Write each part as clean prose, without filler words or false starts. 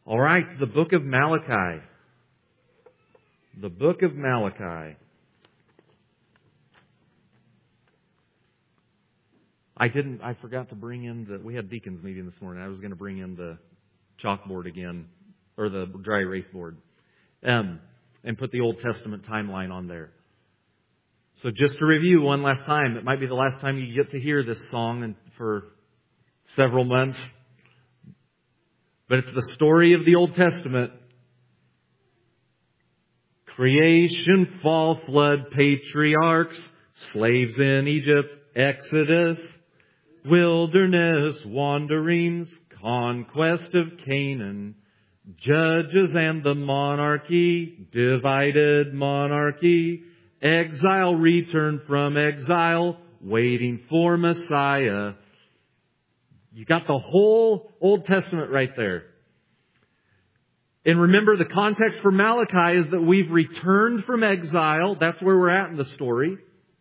All right, the book of Malachi. The book of Malachi. I forgot to bring in we had deacons meeting this morning. I was going to bring in the chalkboard again, or the dry erase board, and put the Old Testament timeline on there. So just to review one last time, it might be the last time you get to hear this song for several months. But it's the story of the Old Testament. Creation, fall, flood, patriarchs, slaves in Egypt, Exodus, wilderness, wanderings, conquest of Canaan, judges and the monarchy, divided monarchy, exile, return from exile, waiting for Messiah. You got the whole Old Testament right there. And remember, the context for Malachi is that we've returned from exile. That's where we're at in the story.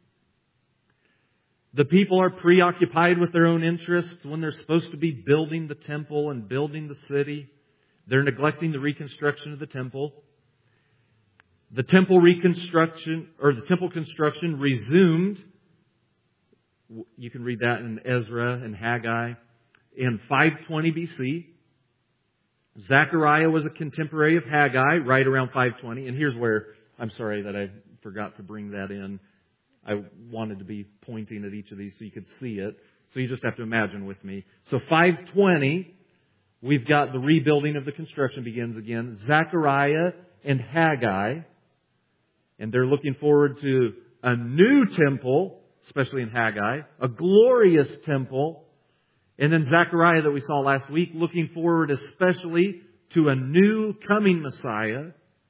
The people are preoccupied with their own interests when they're supposed to be building the temple and building the city. They're neglecting the reconstruction of the temple. The temple reconstruction, or the temple construction resumed. You can read that in Ezra and Haggai. In 520 BC, Zechariah was a contemporary of Haggai right around 520. And here's where, I'm sorry that I forgot to bring that in. I wanted to be pointing at each of these so you could see it. So you just have to imagine with me. So 520, we've got the rebuilding of the construction begins again. Zechariah and Haggai. And they're looking forward to a new temple, especially in Haggai, a glorious temple. And then Zechariah that we saw last week, looking forward especially to a new coming Messiah.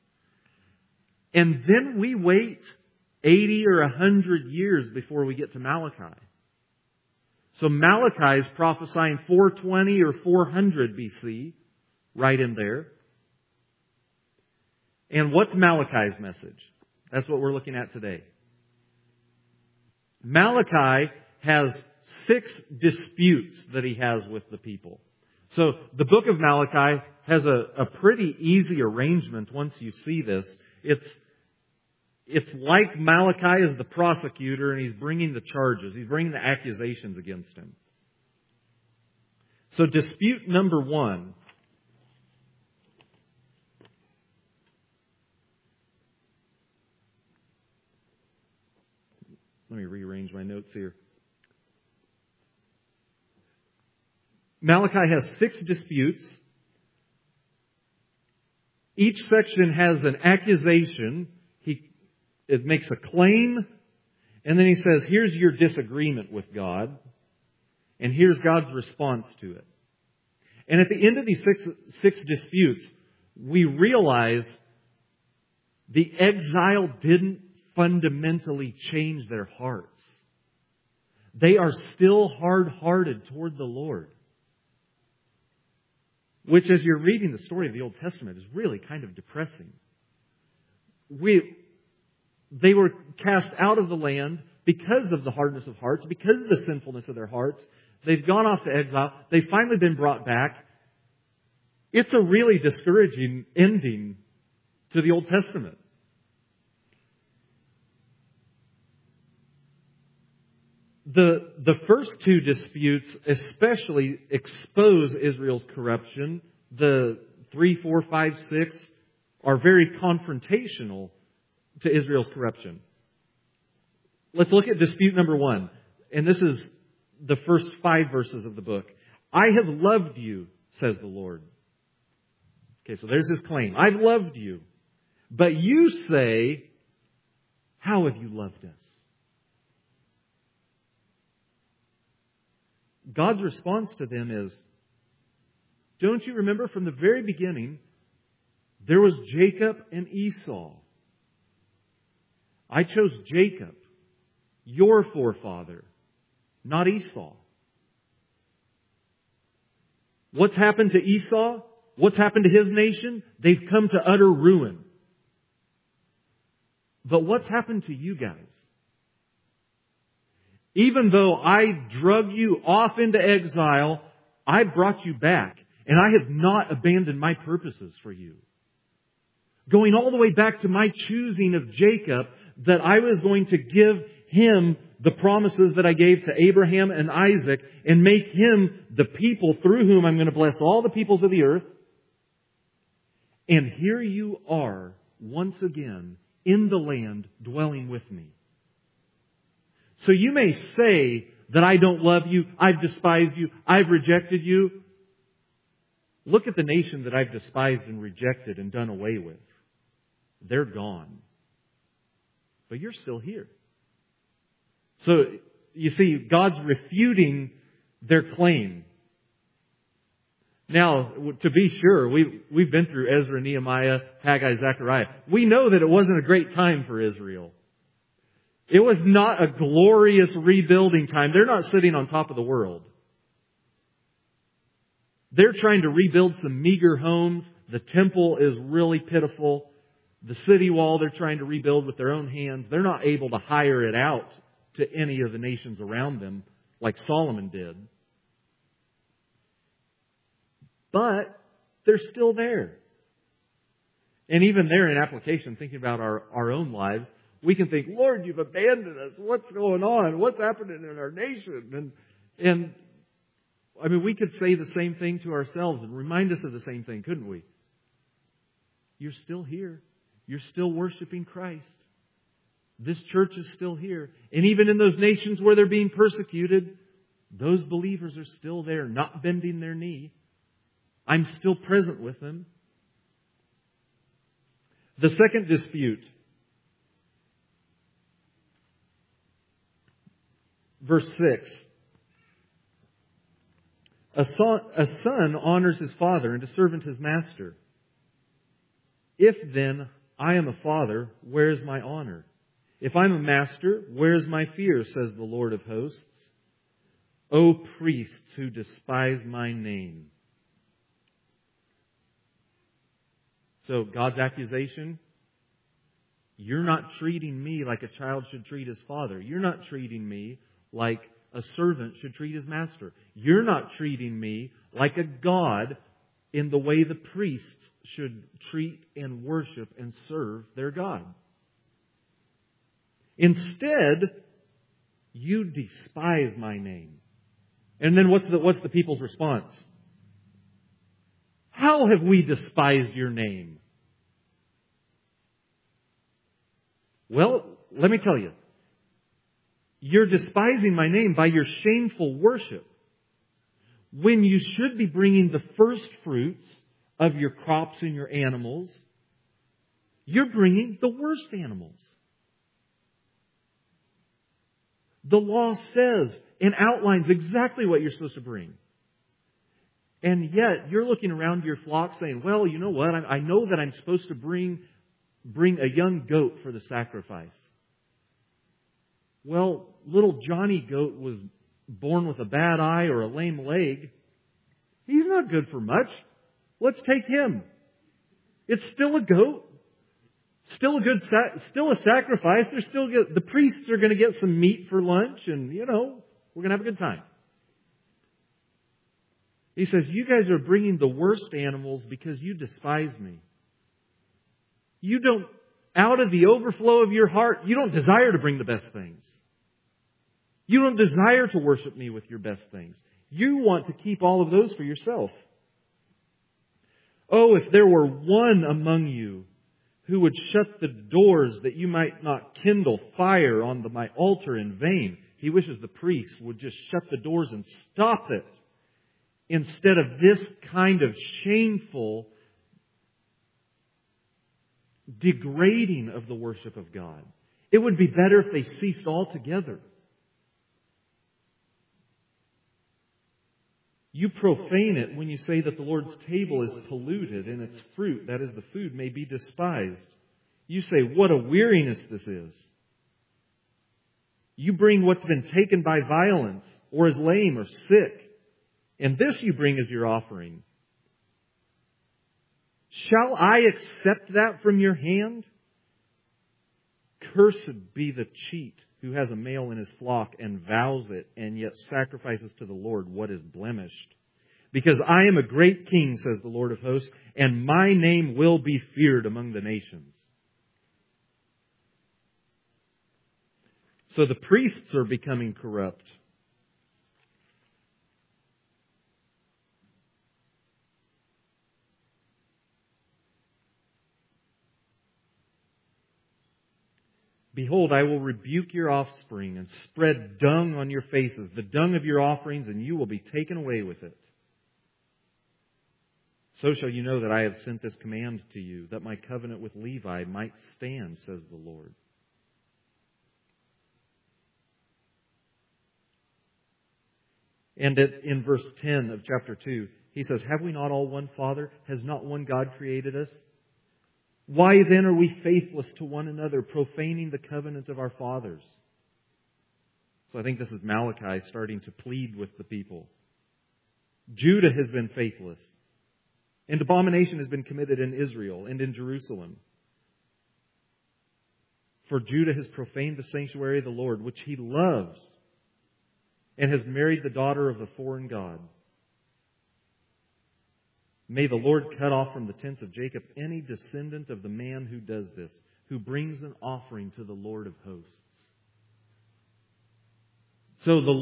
And then we wait 80 or 100 years before we get to Malachi. So Malachi is prophesying 420 or 400 BC, right in there. And what's Malachi's message? That's what we're looking at today. Malachi has 6 disputes that he has with the people. So the book of Malachi has a pretty easy arrangement once you see this. It's like Malachi is the prosecutor and he's bringing the charges. He's bringing the accusations against him. So dispute number 1. Let me rearrange my notes here. Malachi has 6 disputes. Each section has an accusation. It makes a claim. And then he says, here's your disagreement with God. And here's God's response to it. And at the end of these six disputes, we realize the exile didn't fundamentally change their hearts. They are still hard-hearted toward the Lord. Which, as you're reading the story of the Old Testament, is really kind of depressing. They were cast out of the land because of the hardness of hearts, because of the sinfulness of their hearts. They've gone off to exile. They've finally been brought back. It's a really discouraging ending to the Old Testament. The first 2 disputes especially expose Israel's corruption. The 3, 4, 5, 6 are very confrontational to Israel's corruption. Let's look at dispute number 1. And this is the first 5 verses of the book. I have loved you, says the Lord. Okay, so there's his claim. I've loved you. But you say, how have you loved us? God's response to them is, don't you remember from the very beginning, there was Jacob and Esau. I chose Jacob, your forefather, not Esau. What's happened to Esau? What's happened to his nation? They've come to utter ruin. But what's happened to you guys? Even though I drug you off into exile, I brought you back. And I have not abandoned my purposes for you. Going all the way back to my choosing of Jacob, that I was going to give him the promises that I gave to Abraham and Isaac and make him the people through whom I'm going to bless all the peoples of the earth. And here you are, once again, in the land, dwelling with me. So you may say that I don't love you, I've despised you, I've rejected you. Look at the nation that I've despised and rejected and done away with. They're gone. But you're still here. So, you see, God's refuting their claim. Now, to be sure, we've been through Ezra, Nehemiah, Haggai, Zechariah. We know that it wasn't a great time for Israel. It was not a glorious rebuilding time. They're not sitting on top of the world. They're trying to rebuild some meager homes. The temple is really pitiful. The city wall they're trying to rebuild with their own hands. They're not able to hire it out to any of the nations around them like Solomon did. But they're still there. And even there in application, thinking about our own lives, we can think, Lord, you've abandoned us. What's going on? What's happening in our nation? And I mean, we could say the same thing to ourselves and remind us of the same thing, couldn't we? You're still here. You're still worshiping Christ. This church is still here. And even in those nations where they're being persecuted, those believers are still there, not bending their knee. I'm still present with them. The second dispute. Verse 6. A son honors his father and a servant his master. If then I am a father, where is my honor? If I'm a master, where is my fear, says the Lord of hosts? O priests who despise my name. So God's accusation, you're not treating me like a child should treat his father. You're not treating me like a servant should treat his master. You're not treating me like a God in the way the priests should treat and worship and serve their God. Instead, you despise my name. And then what's the people's response? How have we despised your name? Well, let me tell you. You're despising my name by your shameful worship. When you should be bringing the first fruits of your crops and your animals, you're bringing the worst animals. The law says and outlines exactly what you're supposed to bring. And yet, you're looking around your flock saying, well, you know what? I know that I'm supposed to bring a young goat for the sacrifice. Well, little Johnny goat was born with a bad eye or a lame leg. He's not good for much. Let's take him. It's still a goat. Still a sacrifice. The priests are going to get some meat for lunch and, we're going to have a good time. He says, you guys are bringing the worst animals because you despise me. You don't, out of the overflow of your heart, you don't desire to bring the best things. You don't desire to worship me with your best things. You want to keep all of those for yourself. Oh, if there were one among you who would shut the doors that you might not kindle fire on my altar in vain. He wishes the priests would just shut the doors and stop it. Instead of this kind of shameful degrading of the worship of God. It would be better if they ceased altogether. You profane it when you say that the Lord's table is polluted and its fruit, that is the food, may be despised. You say, what a weariness this is. You bring what's been taken by violence or is lame or sick, and this you bring as your offering. Shall I accept that from your hand? Cursed be the cheat who has a male in his flock and vows it and yet sacrifices to the Lord what is blemished. Because I am a great king, says the Lord of hosts, and my name will be feared among the nations. So the priests are becoming corrupt. Behold, I will rebuke your offspring and spread dung on your faces, the dung of your offerings, and you will be taken away with it. So shall you know that I have sent this command to you, that my covenant with Levi might stand, says the Lord. And in verse 10 of chapter 2, he says, have we not all one Father? Has not one God created us? Why then are we faithless to one another, profaning the covenant of our fathers? So I think this is Malachi starting to plead with the people. Judah has been faithless, and abomination has been committed in Israel and in Jerusalem. For Judah has profaned the sanctuary of the Lord, which he loves, and has married the daughter of the foreign god. May the Lord cut off from the tents of Jacob any descendant of the man who does this, who brings an offering to the Lord of hosts. So the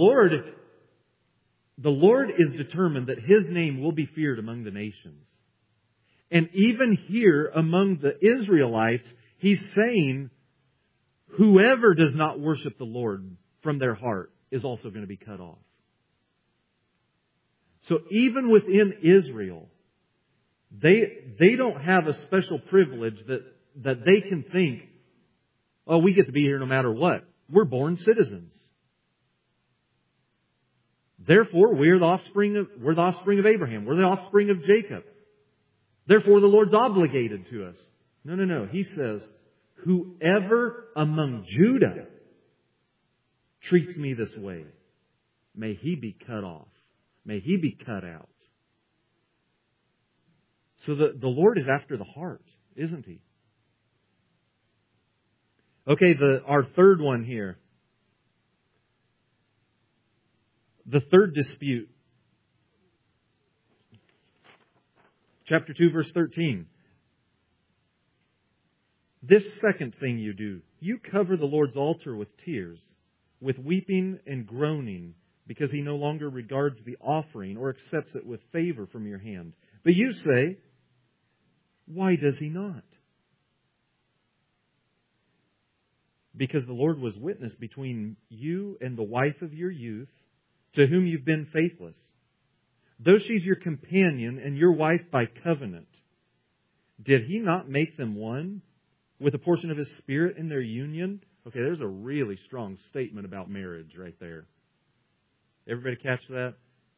Lord is determined that His name will be feared among the nations. And even here among the Israelites, He's saying, whoever does not worship the Lord from their heart is also going to be cut off. So even within Israel, they don't have a special privilege that they can think, oh, we get to be here no matter what. We're born citizens. Therefore, we're the offspring of Abraham. We're the offspring of Jacob. Therefore, the Lord's obligated to us. No. He says, whoever among Judah treats me this way, may he be cut off. May he be cut out. So the Lord is after the heart, isn't He? Okay, our third one here. The third dispute. Chapter 2, verse 13. This second thing you do, you cover the Lord's altar with tears, with weeping and groaning, because He no longer regards the offering or accepts it with favor from your hand. But you say, why does He not? Because the Lord was witness between you and the wife of your youth, to whom you've been faithless. Though she's your companion and your wife by covenant, did He not make them one with a portion of His Spirit in their union? Okay, there's a really strong statement about marriage right there. Everybody catch that?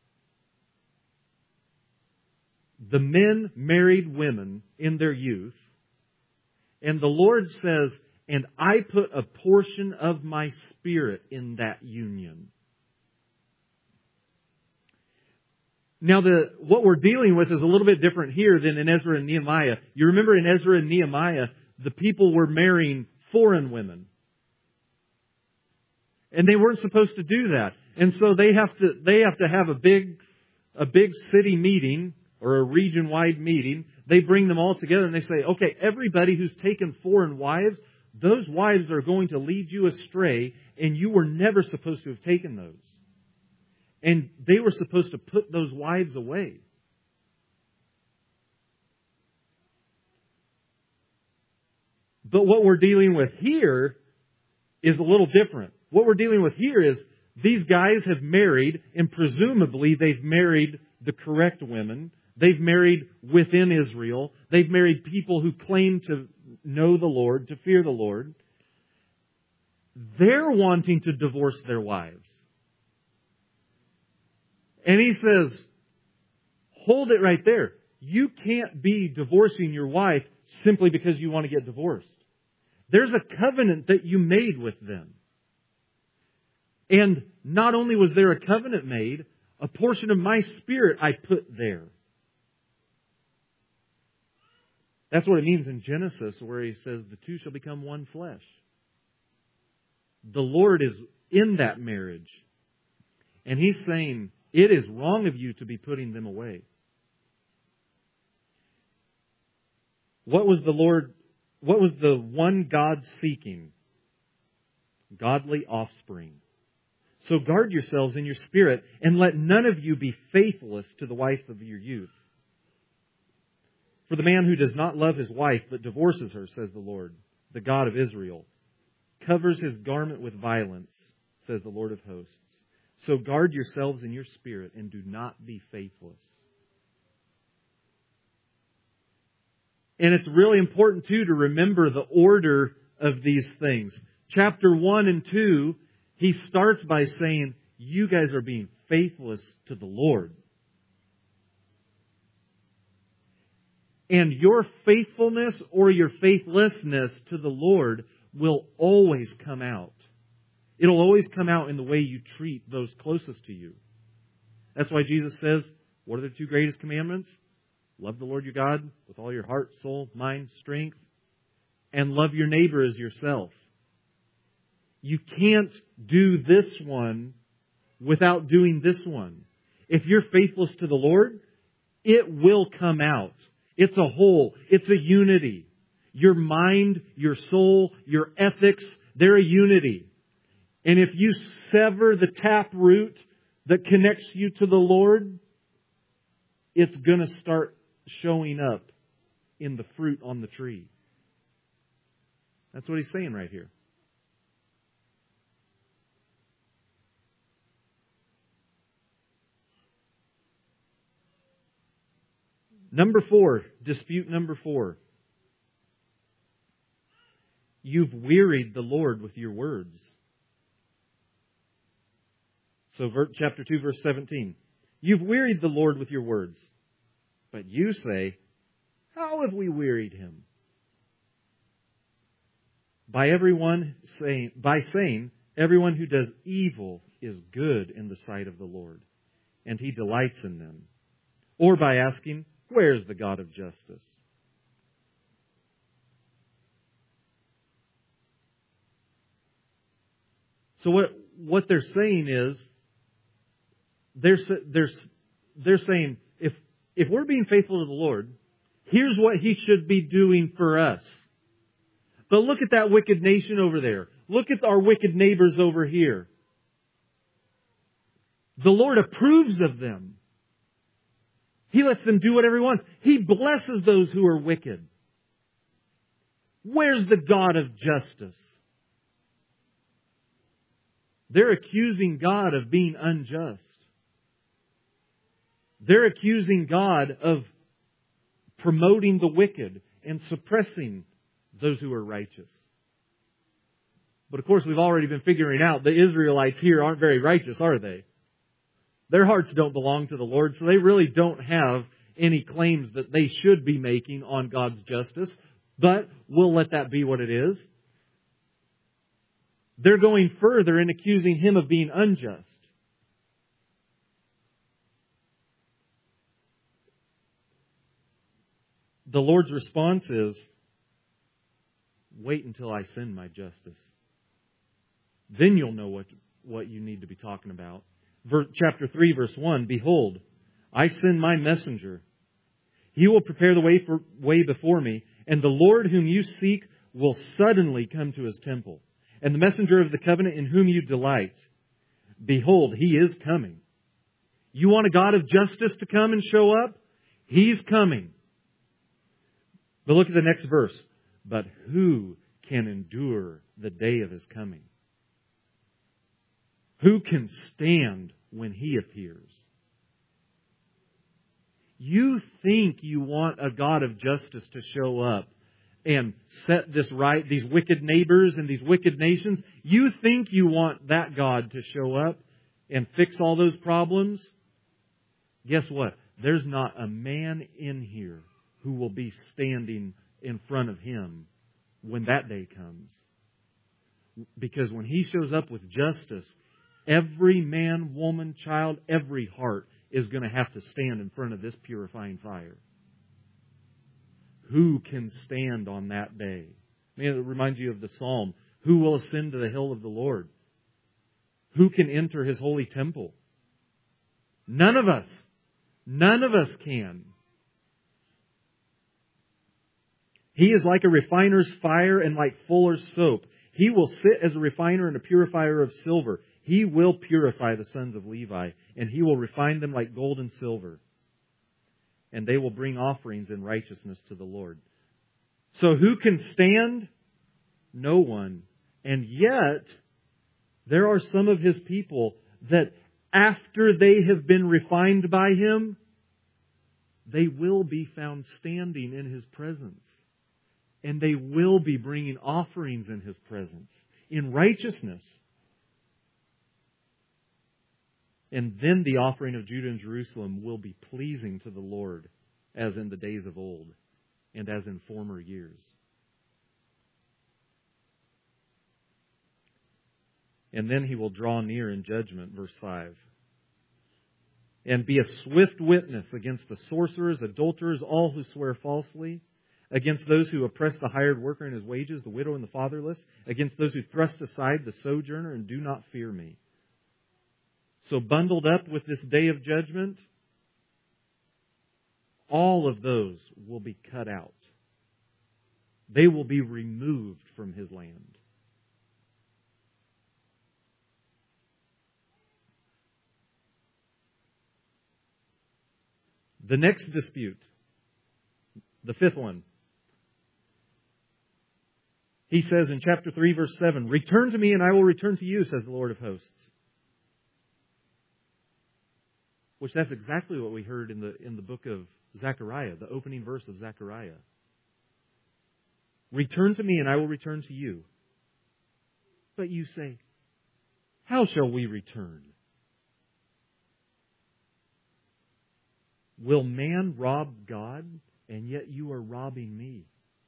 The men married women in their youth, and the Lord says, and I put a portion of my Spirit in that union. Now, what we're dealing with is a little bit different here than in Ezra and Nehemiah. You remember in Ezra and Nehemiah, the people were marrying foreign women. And they weren't supposed to do that. And so they have to have a big city meeting or a region-wide meeting. They bring them all together and they say, okay, everybody who's taken foreign wives, those wives are going to lead you astray, and you were never supposed to have taken those. And they were supposed to put those wives away. But what we're dealing with here is a little different. What we're dealing with here is these guys have married, and presumably they've married the correct women. They've married within Israel. They've married people who claim to know the Lord, to fear the Lord. They're wanting to divorce their wives. And He says, hold it right there. You can't be divorcing your wife simply because you want to get divorced. There's a covenant that you made with them. And not only was there a covenant made, a portion of my Spirit I put there. That's what it means in Genesis, where He says the two shall become one flesh. The Lord is in that marriage. And He's saying, It is wrong of you to be putting them away. What was the one God seeking? Godly offspring. So guard yourselves in your spirit, and let none of you be faithless to the wife of your youth. For the man who does not love his wife, but divorces her, says the Lord, the God of Israel, covers his garment with violence, says the Lord of hosts. So guard yourselves in your spirit, and do not be faithless. And it's really important, too, to remember the order of these things. Chapter 1 and 2, he starts by saying, you guys are being faithless to the Lord. And your faithfulness or your faithlessness to the Lord will always come out. It'll always come out in the way you treat those closest to you. That's why Jesus says, what are the two greatest commandments? Love the Lord your God with all your heart, soul, mind, strength, and love your neighbor as yourself. You can't do this one without doing this one. If you're faithless to the Lord, it will come out. It's a whole. It's a unity. Your mind, your soul, your ethics, they're a unity. And if you sever the taproot that connects you to the Lord, it's going to start showing up in the fruit on the tree. That's what he's saying right here. Number 4, dispute number 4. You've wearied the Lord with your words. So chapter 2, verse 17. You've wearied the Lord with your words. But you say, how have we wearied Him? By saying, everyone who does evil is good in the sight of the Lord, and He delights in them. Or by asking, where's the God of justice? So what they're saying is, they're saying, if we're being faithful to the Lord, here's what He should be doing for us. But look at that wicked nation over there. Look at our wicked neighbors over here. The Lord approves of them. He lets them do whatever He wants. He blesses those who are wicked. Where's the God of justice? They're accusing God of being unjust. They're accusing God of promoting the wicked and suppressing those who are righteous. But of course, we've already been figuring out the Israelites here aren't very righteous, are they? Their hearts don't belong to the Lord, so they really don't have any claims that they should be making on God's justice. But we'll let that be what it is. They're going further in accusing Him of being unjust. The Lord's response is, wait until I send my justice. Then you'll know what you need to be talking about. Chapter 3, verse 1, behold, I send my messenger. He will prepare the way before me, and the Lord whom you seek will suddenly come to His temple. And the messenger of the covenant in whom you delight, behold, He is coming. You want a God of justice to come and show up? He's coming. But look at the next verse. But who can endure the day of His coming? Who can stand when He appears? You think you want a God of justice to show up and set this right, these wicked neighbors and these wicked nations. You think you want that God to show up and fix all those problems? Guess what? There's not a man in here who will be standing in front of Him when that day comes. Because when He shows up with justice, every man, woman, child, every heart is going to have to stand in front of this purifying fire. Who can stand on that day? It reminds you of the Psalm. Who will ascend to the hill of the Lord? Who can enter His holy temple? None of us. None of us can. He is like a refiner's fire and like fuller's soap. He will sit as a refiner and a purifier of silver. He will purify the sons of Levi, and He will refine them like gold and silver. And they will bring offerings in righteousness to the Lord. So who can stand? No one. And yet, there are some of His people that after they have been refined by Him, they will be found standing in His presence. And they will be bringing offerings in His presence in righteousness. And then the offering of Judah and Jerusalem will be pleasing to the Lord, as in the days of old and as in former years. And then He will draw near in judgment, verse 5. And be a swift witness against the sorcerers, adulterers, all who swear falsely, against those who oppress the hired worker in his wages, the widow and the fatherless, against those who thrust aside the sojourner and do not fear Me. So bundled up with this day of judgment, all of those will be cut out. They will be removed from His land. The next dispute, the fifth one. He says in chapter 3, verse 7, "Return to Me and I will return to you, says the Lord of hosts." Which that's exactly what we heard in the book of Zechariah, the opening verse of Zechariah. Return to Me and I will return to you. But you say, how shall we return? Will man rob God, and yet you are robbing me?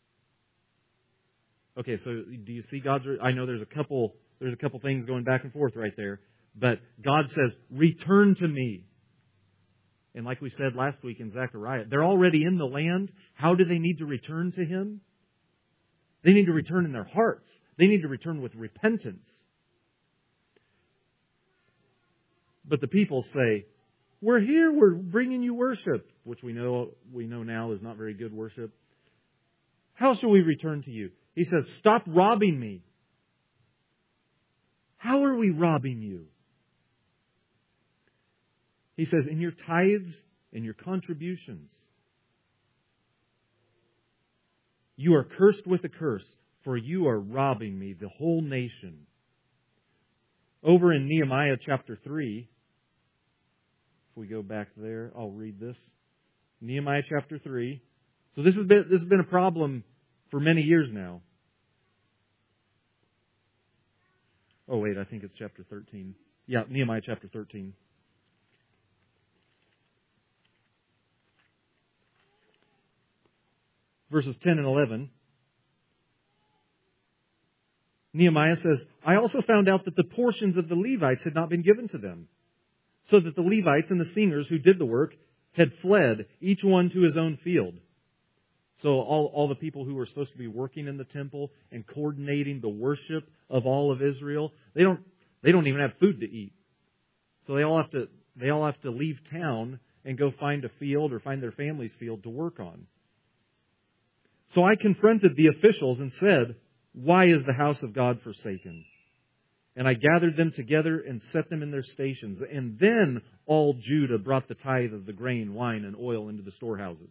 Okay, so do you see God's... I know there's a couple things going back and forth right there. But God says, return to Me. And like we said last week in Zechariah, they're already in the land. How do they need to return to Him? They need to return in their hearts. They need to return with repentance. But the people say, we're here, we're bringing you worship, which we know now is not very good worship. How shall we return to you? He says, stop robbing me. How are we robbing you? He says, in your tithes and your contributions. You are cursed with a curse, for you are robbing me, the whole nation. Over in Nehemiah chapter 3, if we go back there, I'll read this. Nehemiah chapter 3. So this has been a problem for many years now. Oh wait, I think it's chapter 13. Yeah, Nehemiah chapter 13. Verses 10 and 11. Nehemiah says, I also found out that the portions of the Levites had not been given to them, so that the Levites and the singers who did the work had fled, each one to his own field. So all the people who were supposed to be working in the temple and coordinating the worship of all of Israel, they don't even have food to eat. So they all have to leave town and go find a field or find their family's field to work on. So I confronted the officials and said, why is the house of God forsaken? And I gathered them together and set them in their stations. And then all Judah brought the tithe of the grain, wine, and oil into the storehouses.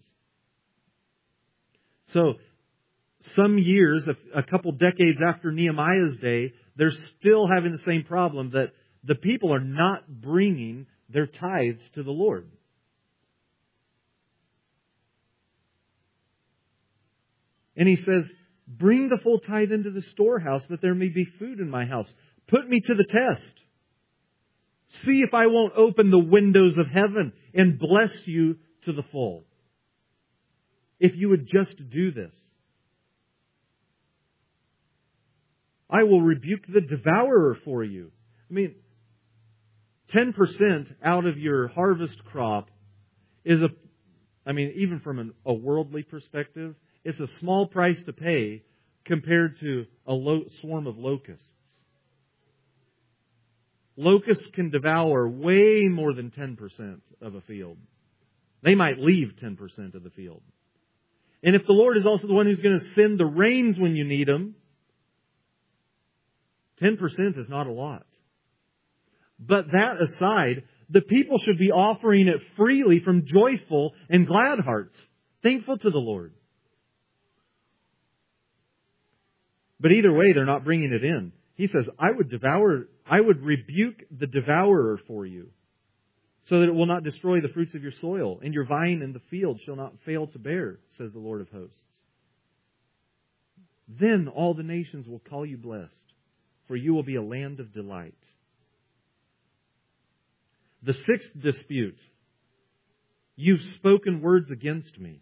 So some years, a couple decades after Nehemiah's day, they're still having the same problem that the people are not bringing their tithes to the Lord. And he says, bring the full tithe into the storehouse that there may be food in my house. Put me to the test. See if I won't open the windows of heaven and bless you to the full. If you would just do this. I will rebuke the devourer for you. I mean, 10% out of your harvest crop is even from a worldly perspective, it's a small price to pay compared to a swarm of locusts. Locusts can devour way more than 10% of a field. They might leave 10% of the field. And if the Lord is also the one who's going to send the rains when you need them, 10% is not a lot. But that aside, the people should be offering it freely from joyful and glad hearts, thankful to the Lord. But either way, they're not bringing it in. He says, I would rebuke the devourer for you, so that it will not destroy the fruits of your soil, and your vine in the field shall not fail to bear, says the Lord of hosts. Then all the nations will call you blessed, for you will be a land of delight. The sixth dispute. You've spoken words against me.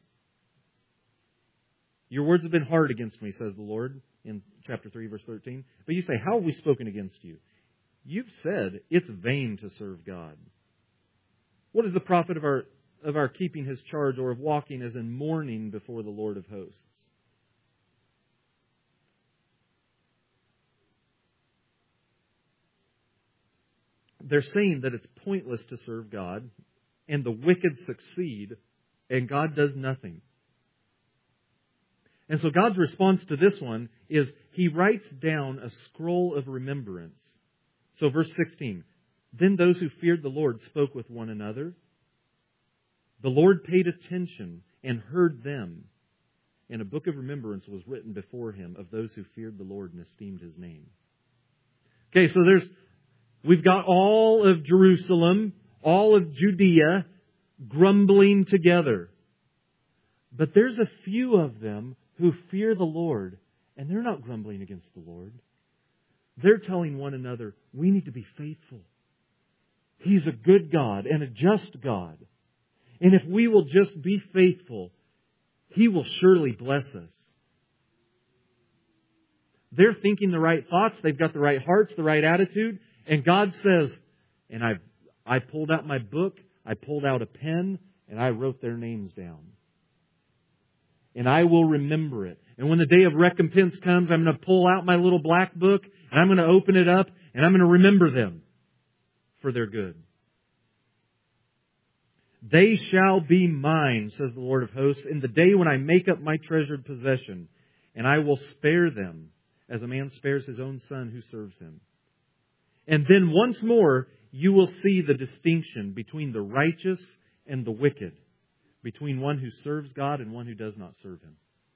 Your words have been hard against me, says the Lord, in chapter 3, verse 13. But you say, how have we spoken against you? You've said it's vain to serve God. What is the profit of our keeping His charge, or of walking as in mourning before the Lord of hosts? They're saying that it's pointless to serve God, and the wicked succeed, and God does nothing. And so God's response to this one is He writes down a scroll of remembrance. So verse 16, then those who feared the Lord spoke with one another. The Lord paid attention and heard them, and a book of remembrance was written before Him of those who feared the Lord and esteemed His name. Okay, so we've got all of Jerusalem, all of Judea grumbling together. But there's a few of them who fear the Lord, and they're not grumbling against the Lord. They're telling one another, we need to be faithful. He's a good God and a just God. And if we will just be faithful, He will surely bless us. They're thinking the right thoughts. They've got the right hearts, the right attitude. And God says, and I pulled out my book, I pulled out a pen, and I wrote their names down. And I will remember it. And when the day of recompense comes, I'm going to pull out my little black book, and I'm going to open it up, and I'm going to remember them for their good. They shall be mine, says the Lord of hosts, in the day when I make up my treasured possession, and I will spare them as a man spares his own son who serves him. And then once more, you will see the distinction between the righteous and the wicked, between one who serves God and one who does not serve Him.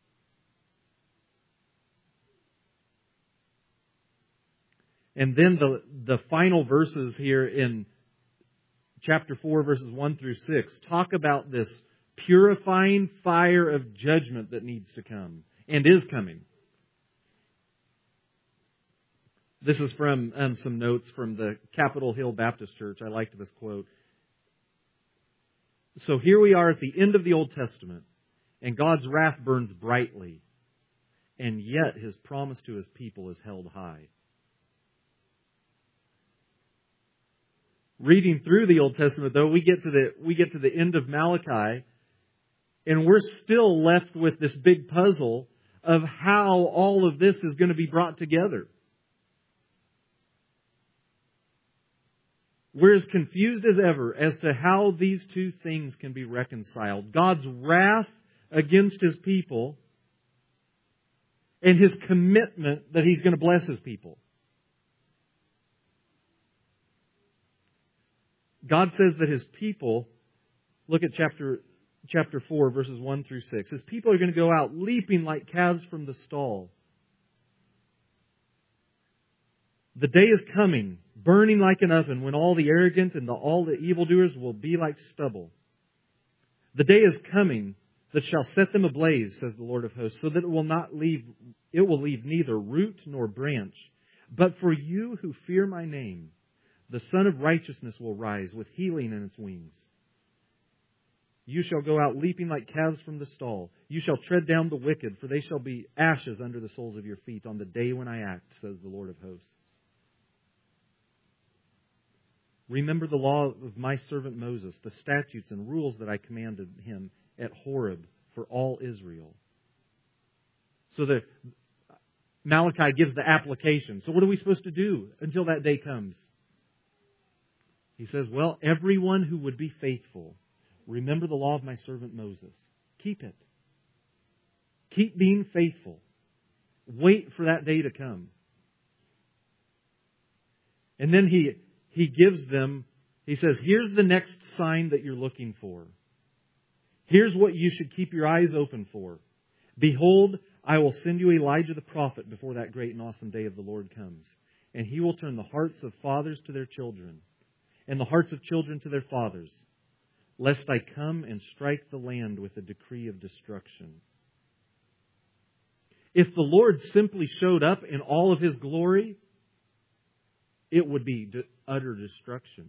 And then the final verses here in chapter 4, verses 1 through 6, talk about this purifying fire of judgment that needs to come and is coming. This is from some notes from the Capitol Hill Baptist Church. I liked this quote. So here we are at the end of the Old Testament, and God's wrath burns brightly, and yet His promise to His people is held high. Reading through the Old Testament, though, we get to the end of Malachi, and we're still left with this big puzzle of how all of this is going to be brought together. We're as confused as ever as to how these two things can be reconciled. God's wrath against His people and His commitment that He's going to bless His people. God says that His people, look at chapter 4, verses 1 through 6. His people are going to go out leaping like calves from the stall. The day is coming, burning like an oven, when all the arrogant and all the evildoers will be like stubble. The day is coming that shall set them ablaze, says the Lord of hosts, so that it will leave neither root nor branch. But for you who fear my name, the Son of Righteousness will rise with healing in its wings. You shall go out leaping like calves from the stall. You shall tread down the wicked, for they shall be ashes under the soles of your feet on the day when I act, says the Lord of hosts. Remember the law of my servant Moses, the statutes and rules that I commanded him at Horeb for all Israel. So Malachi gives the application. So what are we supposed to do until that day comes? He says, well, everyone who would be faithful, remember the law of my servant Moses. Keep it. Keep being faithful. Wait for that day to come. And then he gives them, he says, here's the next sign that you're looking for. Here's what you should keep your eyes open for. Behold, I will send you Elijah the prophet before that great and awesome day of the Lord comes. And he will turn the hearts of fathers to their children, and the hearts of children to their fathers, lest I come and strike the land with a decree of destruction. If the Lord simply showed up in all of His glory, it would be utter destruction.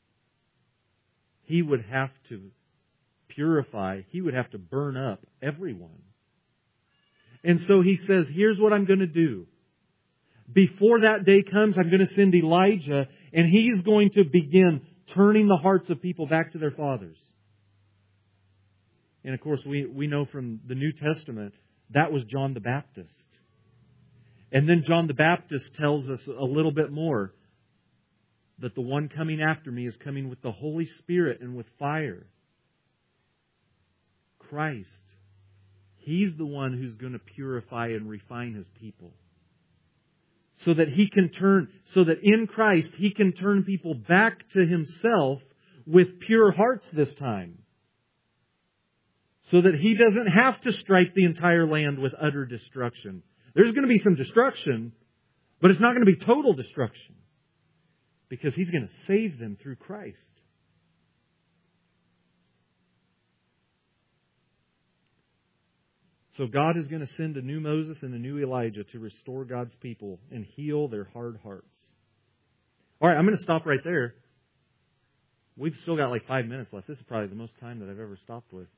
He would have to purify. He would have to burn up everyone. And so He says, here's what I'm going to do. Before that day comes, I'm going to send Elijah, and he's going to begin turning the hearts of people back to their fathers. And of course, we know from the New Testament, that was John the Baptist. And then John the Baptist tells us a little bit more, that the one coming after me is coming with the Holy Spirit and with fire. Christ. He's the one who's going to purify and refine His people. So that in Christ He can turn people back to Himself with pure hearts this time. So that He doesn't have to strike the entire land with utter destruction. There's going to be some destruction, but it's not going to be total destruction. Because He's going to save them through Christ. So God is going to send a new Moses and a new Elijah to restore God's people and heal their hard hearts. All right, I'm going to stop right there. We've still got like 5 minutes left. This is probably the most time that I've ever stopped with.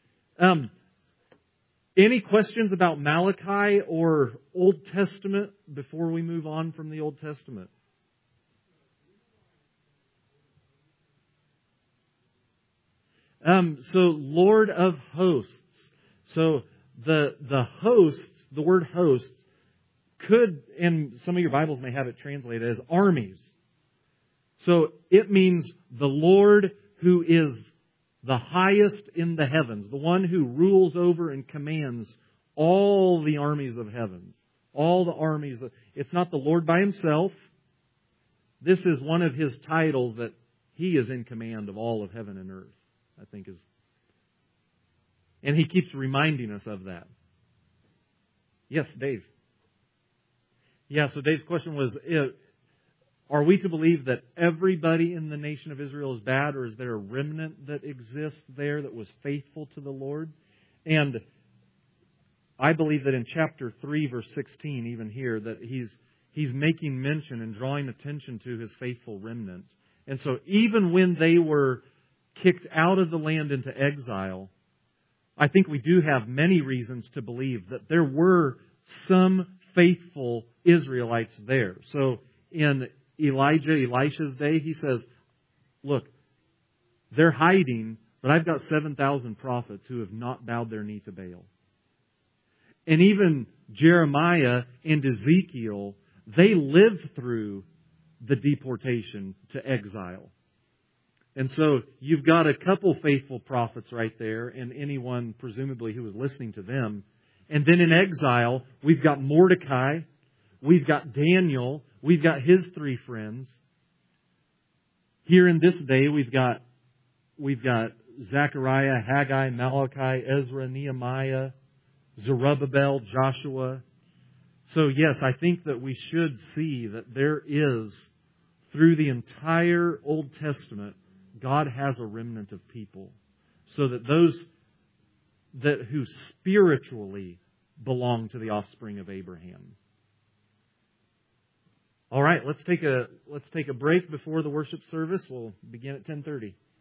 Any questions about Malachi or Old Testament before we move on from the Old Testament? So Lord of hosts. So the hosts, the word hosts, could, and some of your Bibles may have it translated as armies. So it means the Lord who is the highest in the heavens, the one who rules over and commands all the armies of heavens, all the armies. It's not the Lord by Himself. This is one of His titles, that He is in command of all of heaven and earth, I think is. And He keeps reminding us of that. Yes, Dave. Yeah, so Dave's question was, are we to believe that everybody in the nation of Israel is bad, or is there a remnant that exists there that was faithful to the Lord? And I believe that in chapter 3, verse 16, even here, that He's making mention and drawing attention to His faithful remnant. And so even when they were kicked out of the land into exile, I think we do have many reasons to believe that there were some faithful Israelites there. So in Elisha's day, he says, look, they're hiding, but I've got 7,000 prophets who have not bowed their knee to Baal. And even Jeremiah and Ezekiel, they lived through the deportation to exile. And so you've got a couple faithful prophets right there, and anyone presumably who was listening to them. And then in exile, we've got Mordecai, we've got Daniel, we've got his 3 friends. Here in this day, we've got Zechariah, Haggai, Malachi, Ezra, Nehemiah, Zerubbabel, Joshua. So yes, I think that we should see that there is, through the entire Old Testament, God has a remnant of people, so that those who spiritually belong to the offspring of Abraham. All right, let's take a break before the worship service. We'll begin at 10:30.